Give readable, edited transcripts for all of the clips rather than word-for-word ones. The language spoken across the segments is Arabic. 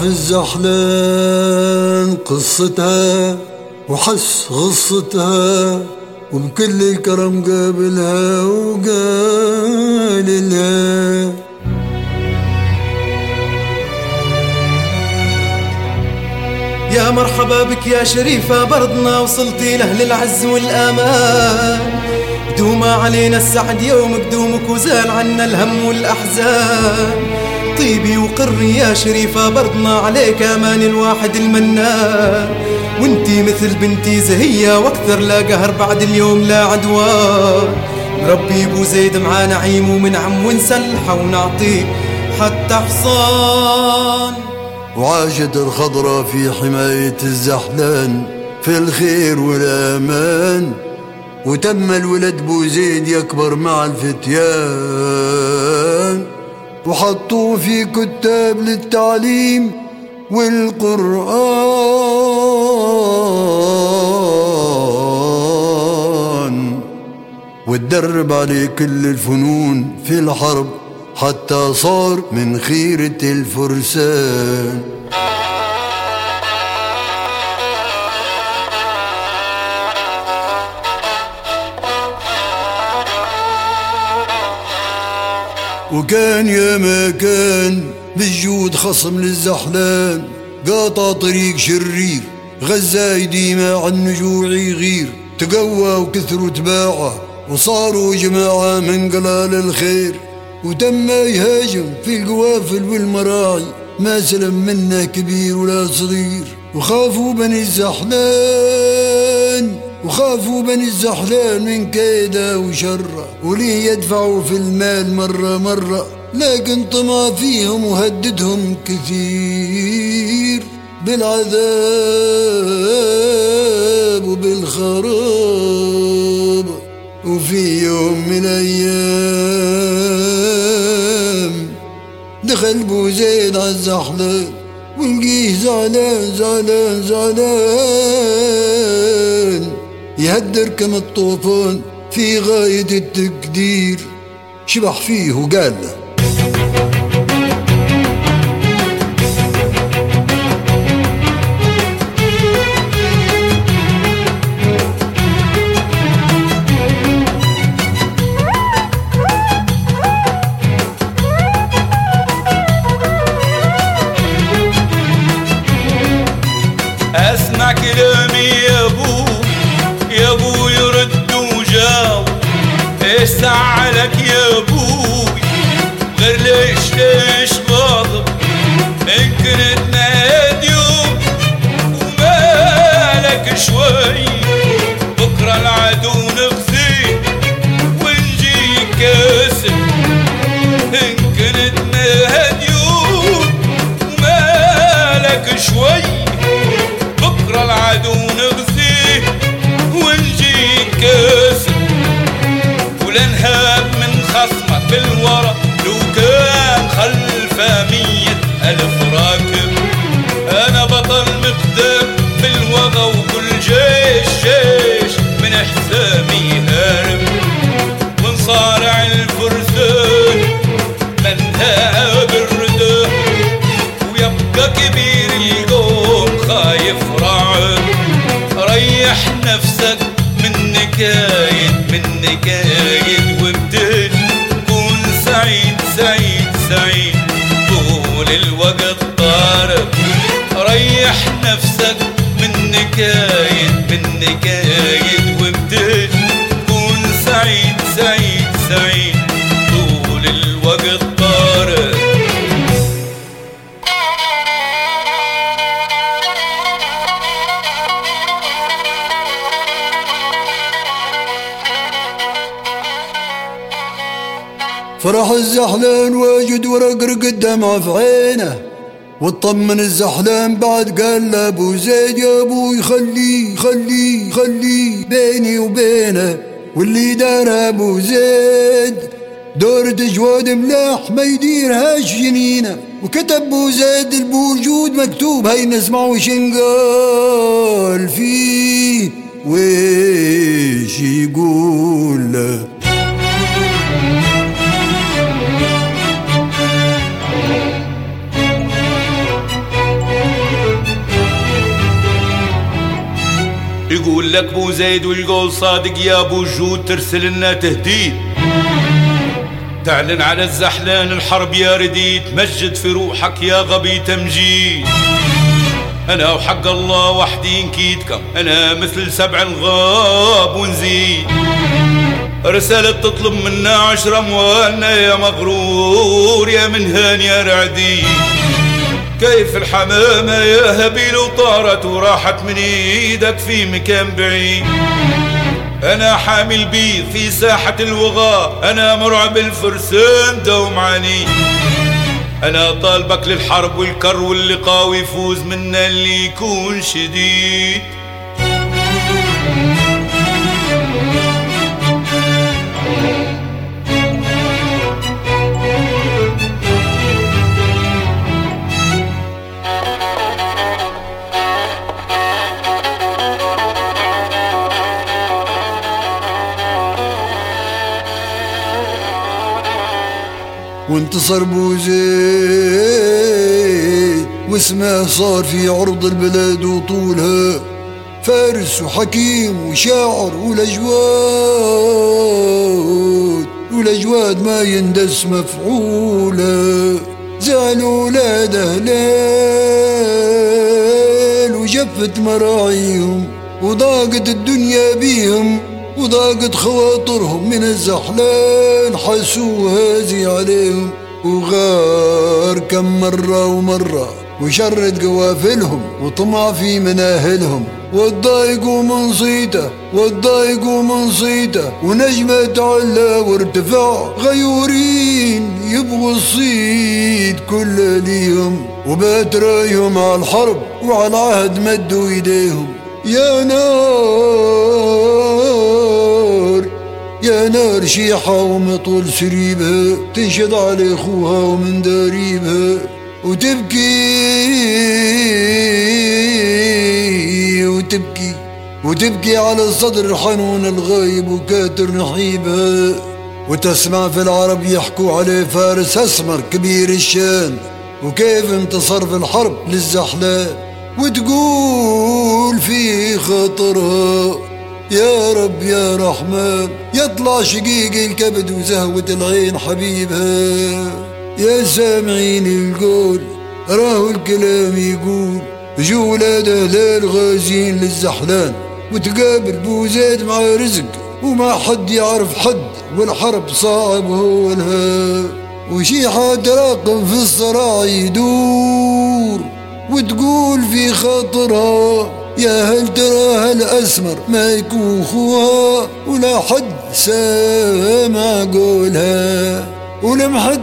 الزحلان قصتها وحس غصتها، وبكل الكرم قابلها وقال لها يا مرحبا بك يا شريفة برضنا وصلتي لأهل العز والأمان، دوم علينا السعد يومك دومك وزال عنا الهم والأحزان، طيبي وقري يا شريفة برضنا عليك أمان الواحد المنان، وانتي مثل بنتي زهية واكثر لا قهر بعد اليوم لا عدوان، نربي بو زيد مع نعيم ومنعم ونسلحه ونعطيه حتى حصان. وعاشت الخضرة في حماية الزحلان في الخير والأمان، وتم الولد بو زيد يكبر مع الفتيان، وحطوه في كتاب للتعليم والقرآن، وتدرب عليه كل الفنون في الحرب حتى صار من خيرة الفرسان. وكان يا ما كان بالجود خصم للزحلان، قاطع طريق شرير غزاي ديما عن نجوع يغير، تقوى وكثر وتباعه وصاروا جماعة من قلال الخير، وتم يهاجم في القوافل والمراعي ما سلم منه كبير ولا صغير، وخافوا بني الزحلان من كيده وشره، وليه يدفعوا في المال مرة لكن طمع فيهم وهددهم كثير بالعذاب وبالخراب. وفي يوم من الأيام دخل بو زيد عالزحلان، ولقيه زعلان يهدر كما الطوفان في غاية التقدير، شبح فيه وقال له اسمع كلامي يا ابو يرد وجاوب، ايش زعلك يا ابوي غير ليش غاضب، ان كنت نادي يوم ومالك شوي، بكره العدو نخزيه ونجيك كاسب، ان كنت نادي يوم ومالك شوي، بكره العدو نغزيه ونجيك كاسب، ولا نهاب من خصمك بالورا لو كان خلفه 100,000 راكب، انا بطل مقدام بالوغى وكل جيش من حسامي هارب، ونصارع الفرسان منها بالردى، ويبقى كبير القوم خايف راعب، ريح نفسك من نكايد وابتهج كون سعيد طول الوقت طارب، ريح نفسك من نكايد وابتهج كون سعيد طول الوقت طارب. فرح الزحلان واجد ورقرق الدمع في عينه، واطمن الزحلان بعد قال لابو زيد يا ابوي خلي بيني وبينه، واللي دار ابو زيد دورة جواد ملاح ما يديرهاش جنينه، وكتب ابو زيد البوجود مكتوب هاي نسمعوا شنقال فيه ويش يقول له. يقول لك بو زيد والقول صادق يا ابو جود، ترسل لنا تهديد تعلن على الزحلان الحرب يا رديد، مجد في روحك يا غبي تمجيد. انا وحق الله وحدي نكيدكم، انا مثل 7 الغاب ونزيد. رسالة تطلب منا 10 اموالنا يا مغرور يا منهان يا رعدي. كيف الحمامة يا هبيل وطارت وراحت من ايدك في مكان بعيد. انا حامل بيض في ساحة الوغاء، انا مرعب الفرسان دوم عني. انا طالبك للحرب والكر واللقاء ويفوز منا اللي يكون شديد. وانتصر بو زيد واسمه صار في عرض البلاد وطولها، فارس وحكيم وشاعر والأجواد ما يندس مفعوله. زعل ولاد أهلال وجفت مراعيهم، وضاقت الدنيا بيهم وضاقت خواطرهم من الزحلان، حسوا هازي عليهم وغار كم مرة ومرة، وشرد قوافلهم وطمع في مناهلهم، واتضايقوا من صيته ونجمة تعلى وارتفع، غيورين يبغوا الصيد كل ليهم، وبات رايهم على الحرب وعلى العهد مدوا ايديهم. يا نار شيحة ومطول سريبها، تنشد على اخوها ومن داريبها، وتبكي على الصدر الحنون الغايب وكاتر نحيبها. وتسمع في العرب يحكوا عليه فارس اسمر كبير الشان، وكيف انتصر في الحرب للزحلان، وتقول في خطرها يا رب يا رحمن يطلع شقيق الكبد وزهوة العين حبيبها. يا سامعين القول راهو الكلام يقول، جو ولاد أهلال غازين للزحلان، وتقابل بو زيد مع رزق وما حد يعرف حد، والحرب صعب هو لها. وشيحة تراقب في الصراع يدور، وتقول في خاطرها يا هل ترى هالأسمر ما يكون خوها، ولا حد سامع قولها. ولمحة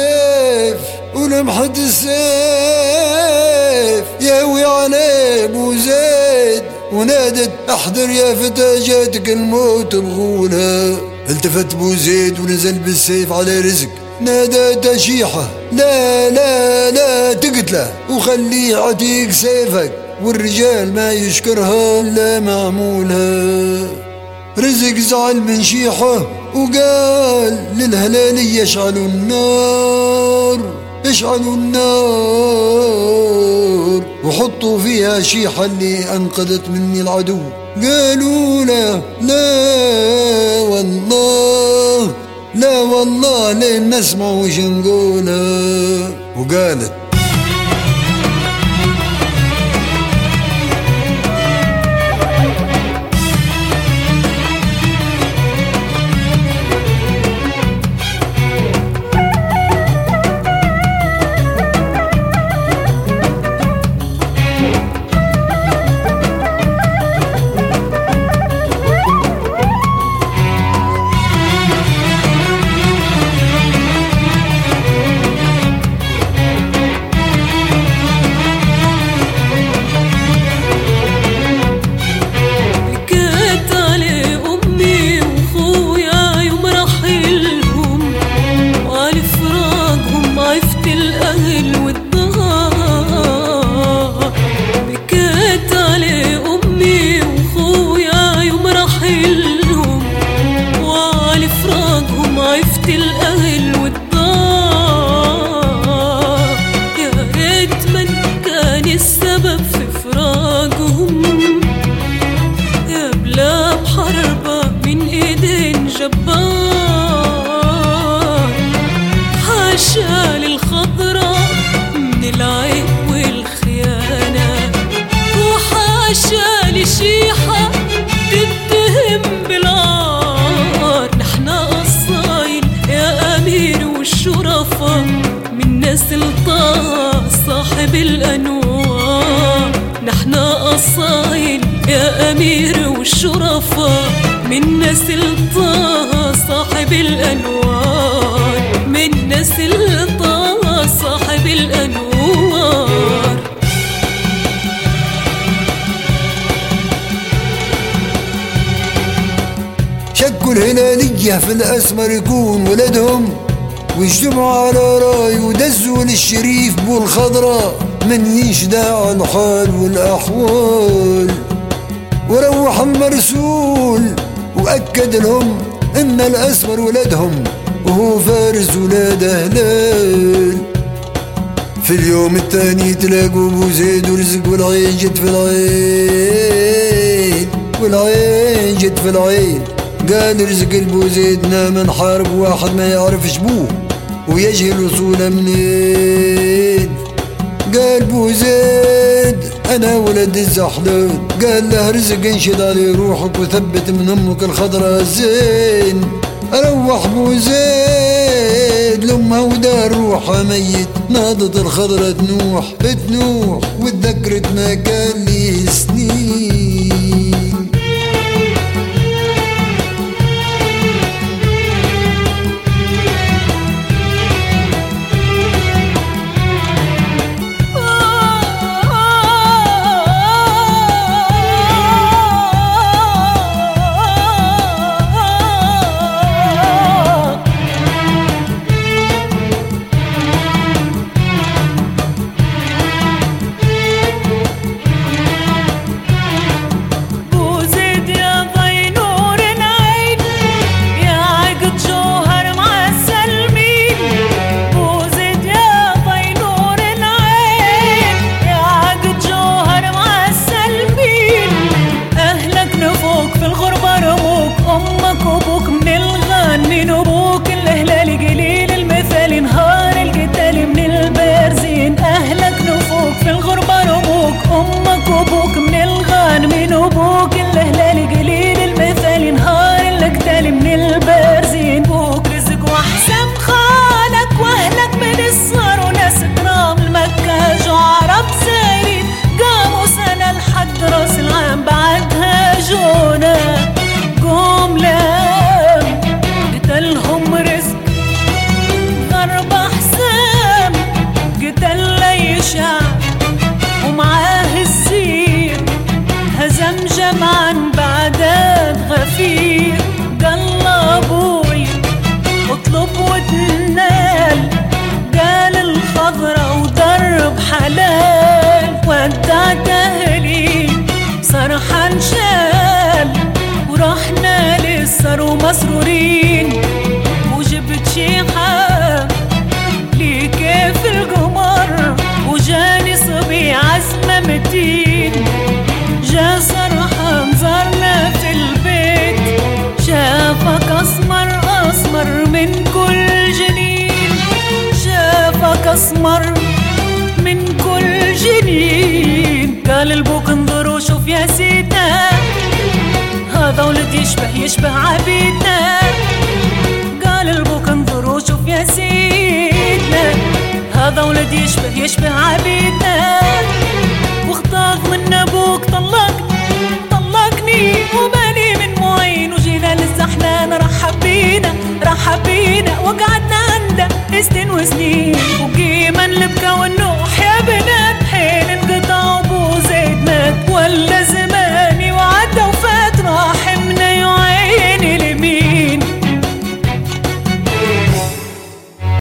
السيف ياوي عليه بو زيد، ونادت احذر يا فتى جاتك الموت بغولها. التفت بو زيد ونزل بالسيف على رزق، نادى تشيحة لا تقتله وخليه عتيق سيفك، والرجال ما يشكرها الا معمولها. رزق زعل من شيحة وقال للهلالية اشعلوا النار وحطوا فيها شيحة اللي انقذت مني العدو. قالوا لا والله لين نسمع وش نقولها. وقالت السبب في فراقهم، يا الشرفة من نسل طه صاحب الأنوار. نحن أصايل يا أمير والشرفة من نسل طه صاحب الأنوار، من نسل طه صاحب الأنوار. شكوا الهلالية في الأسمر يكون ولدهم، واجتمعوا على راي ودزوا للشريف بو الخضراء من ينشدع الحال والأحوال. وروح المرسول وأكد لهم إن الأسمر ولدهم وهو فارس ولاد هلال. في اليوم الثاني تلاقوا بو زيد ورزق والعين جت في العين، والعين جت في العين. قال رزق البو زيد نام حارب واحد ما يعرفش بوه ويجهل وصوله منين. قال بو زيد انا ولد الزحلان، قال له رزق انشد علي روحك وثبت من امك الخضراء زين. روح بو زيد لامها ودار روحها ميت، ناضت الخضراء تنوح تنوح وتذكرت ما كان لي سنين. أمك وأبوك من الغانمين وأبوك الهلال قليل المثال نهار القتال من البارزين. بوك رزق وأحسن خالك وأهلك من الصغر وناس كرام المكة جو عرب سايرين قاموا سنة لحد راس العام بعدها جونا قوم لام قتلهم رزق ضرب حسام قتل لي شعب ومعاه السير هزم جمعا بعداد غفير. قال ابوي اطلب وتنال، قال الخضرة وضرب حلال. ودعت اهلي صرحا شال ورحنا للسر مسرورين. وجبت شيخة لي كيف القمر وجاني صبي عزمة متين. جا صرحة نزرنا في البيت شافك أسمر أسمر من كل جنين، شافك أسمر من كل جنين. قال البوك انظر وشوف يا سيدنا هذا ولد يشبه عبيدنا. قال البوك انظر وشوف يا سيدنا هذا ولد يشبه عبيدنا. واغتاظ من ابوك طلقني وبالي من معين. وجينا للزحلان رحب بينا وقعدنا عنده سنين وسنين. وقيما البكا والنوح